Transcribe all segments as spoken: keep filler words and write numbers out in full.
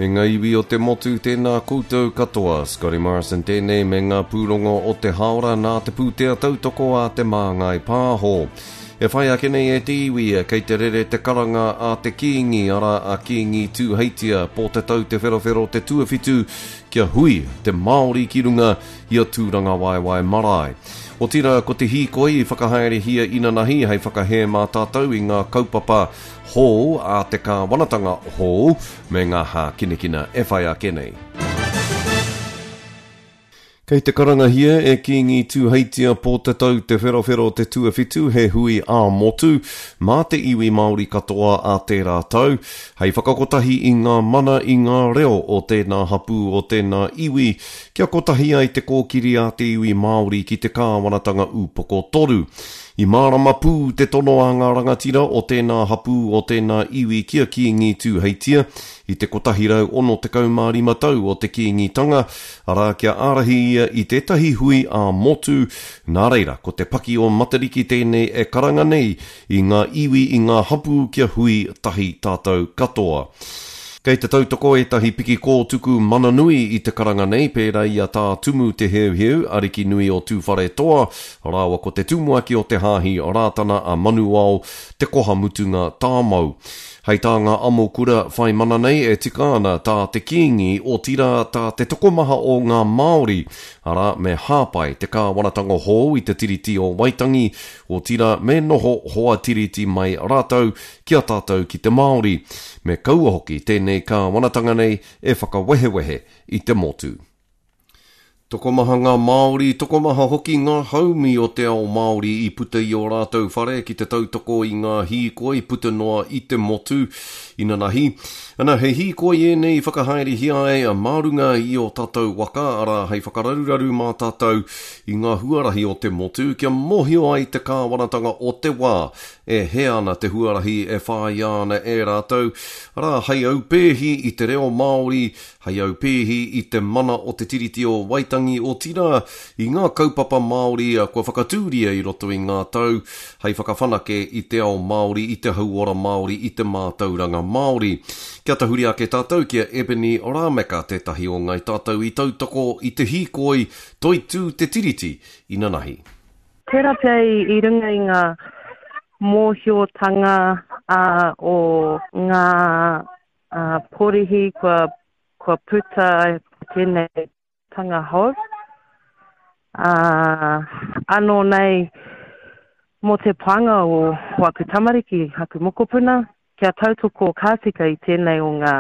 E ngā iwi o te motu tēnā koutou katoa, Scotty Morrison tēnei me ngā pūrongo o te haora nā te pūtea tautoko a te māngai pāho. E whai ake nei e te iwi e kei te rere te karanga a te kiingi ara a kiingi tūheitia po te tau te wherowhero te tuawhitu kia hui te Māori ki runga i a tūranga waiwai marae. O tira ko te hīkoi i whakahaere hia ina nahi hei whakahe mā tātou i ngā kaupapa hou a te kā wanatanga hou me ngā hā kinekina e whai ake nei. Kei te karanga hia e kiingi tūheitia po te tau te wherowhero te tuawhitu he hui a motu mā te iwi Māori katoa a te rātau. Hei whakakotahi i ngā mana i ngā reo o tēnā hapu o tēnā iwi kia kotahi ai te kōkiri a te iwi Māori ki te kāwanatanga upoko toru. I mārama pū te tono a ngā rangatira o tēnā hapu o tēnā iwi kia kiingi tūheitia i te kotahi rau ono te kaumārima tau o te kiingitanga, ara kia ārahi ia i tētahi hui a motu, nā reira, ko te paki o matariki tēnei e karanga nei i ngā iwi i ngā hapu kia hui tahi tātou katoa. Kei te tautoko e tahi piki kōtuku mana nui i te karanga nei, pērā ia tā tumu te heu heu, ariki nui o tūwhare toa, rāua ko te tumuaki o te hāhi o rātana a manu au te koha mutunga tāmau. Hei tā ngā amo kura whai mana nei e tika ana tā te kiingi o tira tā te tokomaha o ngā Māori, ara me hāpai te kā wanatanga hou i te tiriti o Waitangi, o tira me noho hoa tiriti mai rātau kia tātou ki te Māori, me kaua hoki tēnei kā wanatanga nei e whakawehewehe i te motu. Tokomaha ngā Māori, tokomaha hoki ngā haumi o te ao Māori i puta i o rātou whare ki te tautoko i ngā hīkoi puta noa i te motu ina nahi. Ana hei hīkoi e nei whakahaere hia e a mārunga i o tātou waka ara hei whakararuraru mā tātou i ngā huarahi o te motu kia mohio ai te kāwanatanga o te wā e he ana te huarahi e whai ana e rātou. Ara hei au pēhi i te reo Māori, hei au pēhi i te mana o te tiriti o Waitangi o tira i ngā kaupapa Māori a kua whakatūria i roto i ngā tau, hei whakawhanake i te ao Māori, i te hauora Māori, i te mātauranga Māori. Kia tahuri ake tātou kia Ebony Orameka tētahi o ngai tātou i tautoko i te hīkoi toi tū te tiriti i nanahi. Tērā pei i runga i ngā mōhiotanga uh, o ngā uh, porihi kua, kua puta tēnei tanga hou. Uh, ano nei mō te panga o Waku Tamariki, Haku Mokopuna, kia tautoko kātika i tēnei o ngā,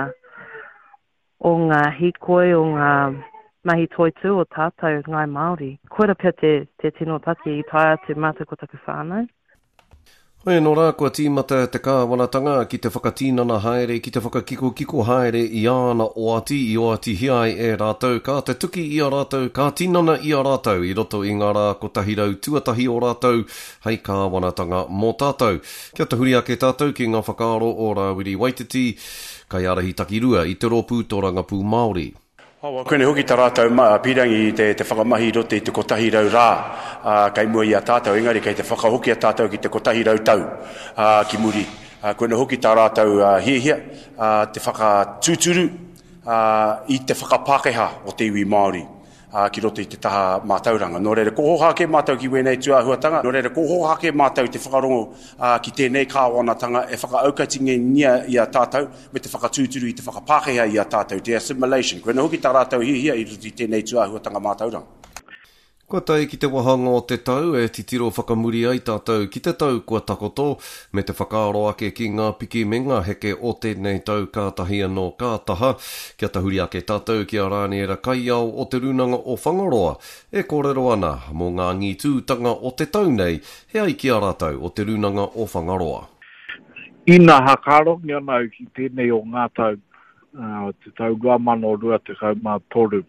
o ngā hīkoi, o ngā mahi toitu o tātou ngai Māori. Koira pia te, te tino taki i taia te mātou ko taku whānau. Hoi no rā kua tīmata te kāwanatanga ki te whakatīnana haere, ki te whakakiko kiko haere i āna o ati i o ati hiai e rātou, kā te tuki i a rātou, kā tīnana i a rātou, i roto i ngā rā ko tahi rau tuatahi o rātou, hei kāwanatanga mō tātou. Kia te huri ake tātou ki ngā whakaaro o Rawiri Waititi, kai arahi takirua i te rōpū tō rangapū Māori. Awa, koene hoki tā rātou maa pirangi i te, te whakamahi rote i te kotahi rau rā, uh, kai mua i a tātou, engari kai te whakahoki a tātou ki te kotahi rau tau, uh, ki muri. Uh, koene hoki tā rātou uh, hia hia, uh, te whakatūturu uh, i te whakapākeha o te iwi Māori. Uh, ki roto i te taha mātauranga. Nō reira ko hohake mātau ki wenei tuahuatanga. Nō reira ko hohake mātau te whakarongo uh, ki tēnei kāwanatanga e whakaaukatinge nia i a tātou me te whakatūturu i te whakapākehea i a tātou, te assimilation. Koe na hoki tā rātou hi hia i roto i tēnei tuahuatanga mātauranga. Kua tai ki te wahanga o te tau e titiro whakamuri ai tātou ki te tau kua takoto me te whakaaro ake ki ngā piki me ngā heke o tēnei tau kātahi anō kātaha. Kia tahuri ake tātou ki a rāni era kai au o te runanga o Whangaroa e kōrero ana mō ngā ngi tūtanga o te tau nei he ai ki a rātou o te runanga o Whangaroa. Ina hakaro ni ana ki tēnei o ngā tau uh, te tau rua mano rua te kau mā toru.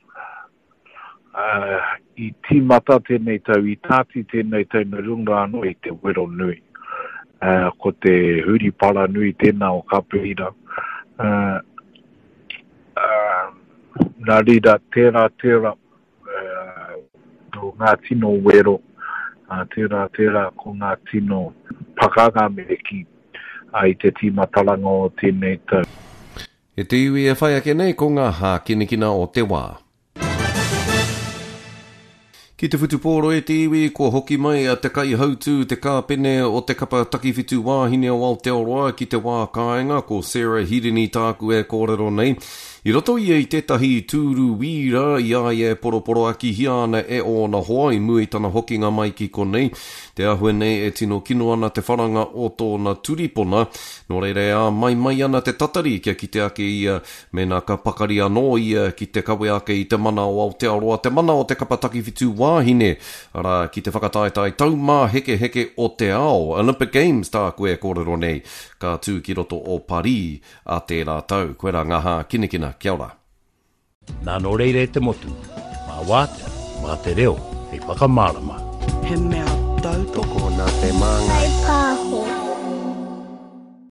Uh, i tīmata tēnei tau, i tāti tēnei tau na runga anō i te wero nui. Uh, ko te huri para nui tēnā o Kapehira. Uh, uh, nā rira tērā tērā uh, o ngā tino wero, uh, tērā tērā ko ngā tino pakanga me ki uh, i te tīmataranga o tēnei tau. E te iwi e whai ake nei ko ngā hā kinekina o te wā. Ki te whutupōro e te iwi, ko hoki mai a te kai hautu, te kāpene o te kapa takiwhitu wāhine o Aotearoa ki te wā kāinga, ko Sarah Hirini tāku e kōrero nei. I roto ia i tētahi tūru wīra, ia e poroporo aki hiana e o na hoa i mui tana hokinga mai ki konei. Te ahue nei e tino kino ana te wharanga o tōna turipona. Nō reire a mai mai ana te tatari kia ki te ake ia mena ka pakari anō ia ki te kawe ake i te mana o Aotearoa, te mana o te kapataki whitu wāhine. Ara ki te whakataetai taumā heke heke o te ao. Olympic Games tā koe kōrero nei. Ka tū ki roto o Paris a tērā tau. Koe rā ngaha kinekina. Kia ora. Nā no reire te motu, mā wātea, mā te reo, hei whakamārama. He mea tau toko nā te māngai.